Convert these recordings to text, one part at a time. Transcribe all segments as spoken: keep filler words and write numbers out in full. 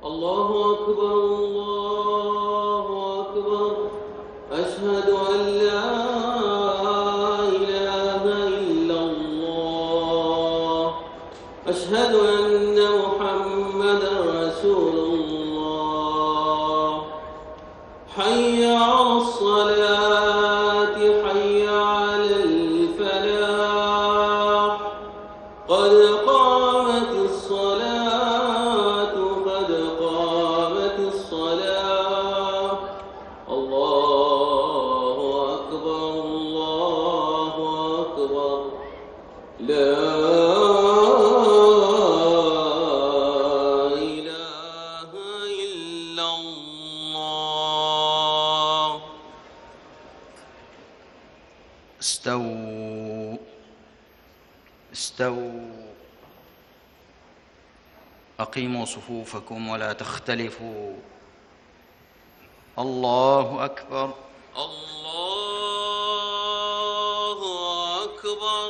الله أكبر الله أكبر أشهد أن لا إله إلا الله أشهد أن محمدا رسول الله حي على الصلاة حي على الفلاح قد قامت الصلاة قد قامت الصلاة الله أكبر الله أكبر لا إله إلا الله. استووا استووا أقيموا صفوفكم ولا تختلفوا. الله أكبر الله أكبر.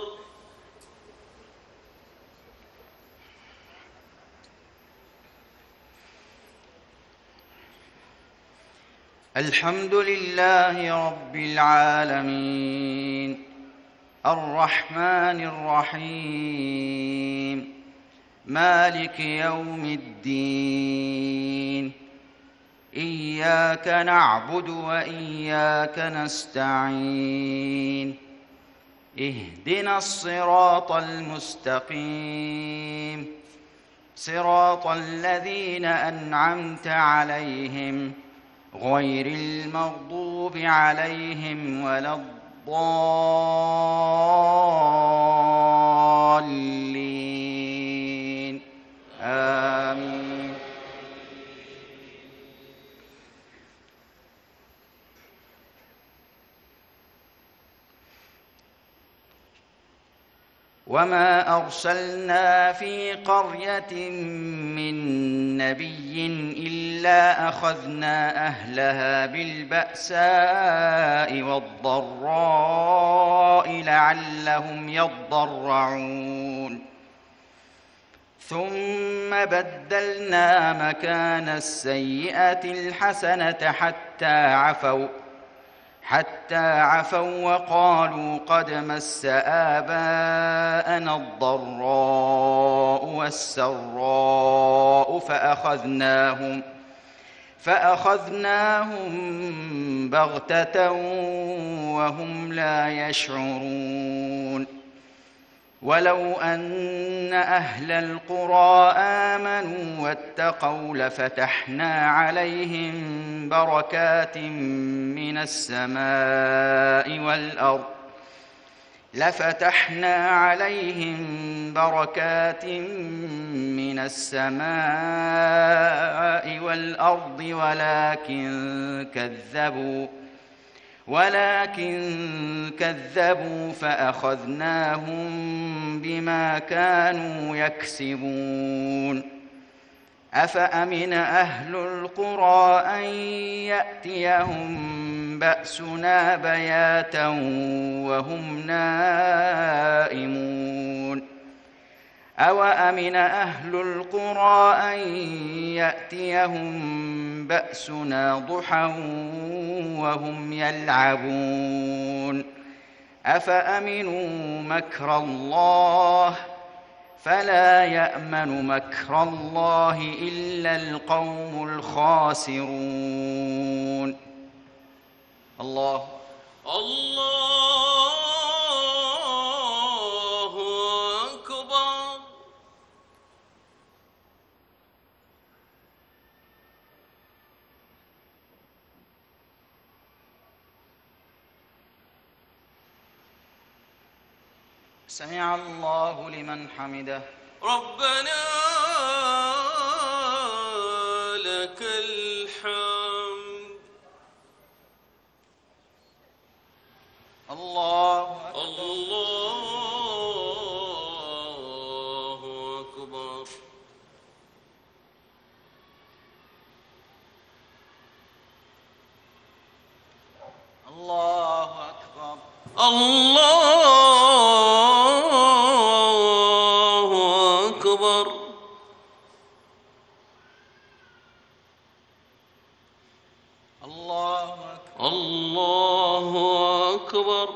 الحمد لله رب العالمين الرحمن الرحيم مالك يوم الدين إياك نعبد وإياك نستعين اهدنا الصراط المستقيم صراط الذين أنعمت عليهم غير المغضوب عليهم ولا الضالين آمين. وما أرسلنا في قرية من نبي إلا أخذنا أهلها بالبأساء والضراء لعلهم يضرعون ثم بدلنا مكان السيئة الحسنة حتى عفوا حتى عفوا وقالوا قد مس آباءنا الضراء والسراء فأخذناهم فأخذناهم بغتة وهم لا يشعرون ولو أن أهل القرى آمنوا واتقوا لفتحنا عليهم بركات من السماء والأرض لفتحنا عليهم بركات من السماء والأرض ولكن كذبوا ولكن كذبوا فأخذناهم بما كانوا يكسبون أفأمن أهل القرى أن يأتيهم بأسنا بياتا وهم نائمون أوأمن أهل القرى أن يأتيهم بأسنا ضحى وهم يلعبون أفأمنوا مكر الله فلا يأمن مكر الله إلا القوم الخاسرون. الله الله أكبر. سمع الله لمن حمده. ربنا لك الحمد. الله الله أكبر. الله أكبر. الله أكبر. الله أكبر. الله أكبر.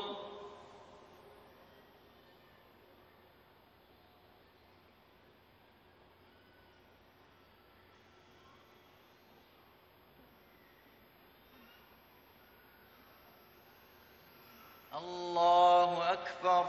الله أكبر.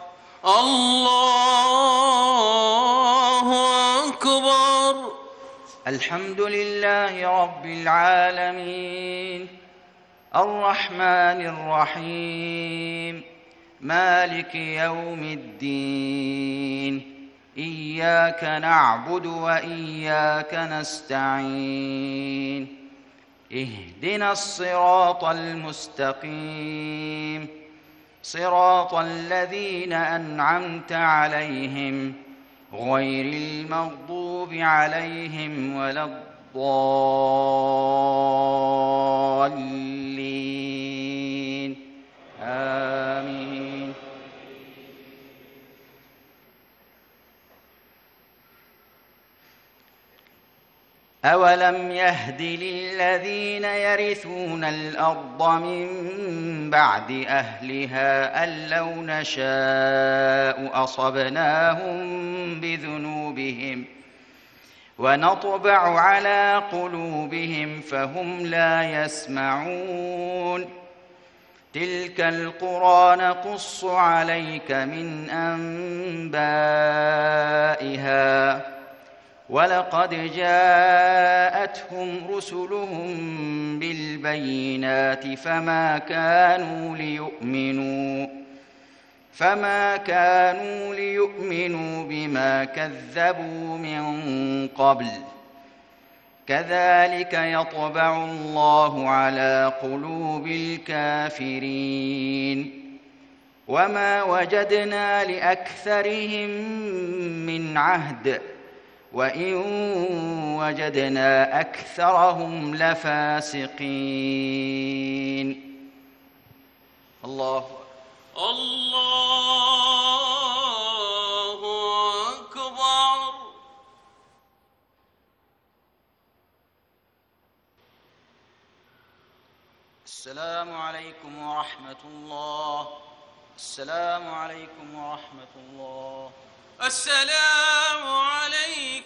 الله أكبر. الحمد لله رب العالمين الرحمن الرحيم مالك يوم الدين إياك نعبد وإياك نستعين اهدنا الصراط المستقيم صراط الذين أنعمت عليهم غير المغضوب عليهم ولا الضالين آمين. أولم يهد للذين يرثون الأرض من بعد أهلها أن لو نشاء أصبناهم بذنوبهم ونطبع على قلوبهم فهم لا يسمعون تلك القرى نقص عليك من أنبائها ولقد جاءتهم رسلهم بالبينات فما كانوا ليؤمنوا فما كانوا ليؤمنوا بما كذبوا من قبل كذلك يطبع الله على قلوب الكافرين وما وجدنا لأكثرهم من عهد وإن وجدنا أكثرهم لفاسقين. الله الله أكبر. السلام عليكم ورحمة الله. السلام عليكم ورحمة الله. السلام عليكم